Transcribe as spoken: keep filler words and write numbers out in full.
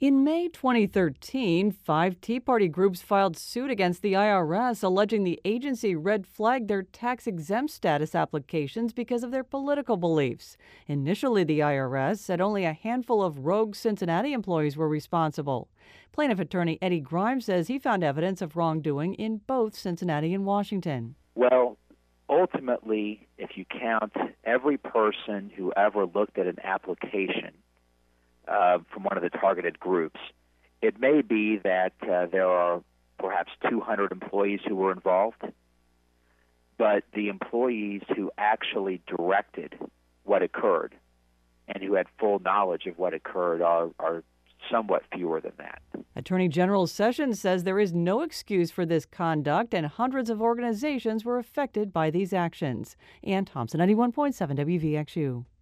In May twenty thirteen, five Tea Party groups filed suit against the I R S, alleging the agency red flagged their tax-exempt status applications because of their political beliefs. Initially, the I R S said only a handful of rogue Cincinnati employees were responsible. Plaintiff attorney Eddie Grimes says he found evidence of wrongdoing in both Cincinnati and Washington. Well, ultimately, if you count every person who ever looked at an application Uh, from one of the targeted groups, it may be that uh, there are perhaps two hundred employees who were involved, but the employees who actually directed what occurred and who had full knowledge of what occurred are, are somewhat fewer than that. Attorney General Sessions says there is no excuse for this conduct, and hundreds of organizations were affected by these actions. Ann Thompson, ninety-one point seven W V X U.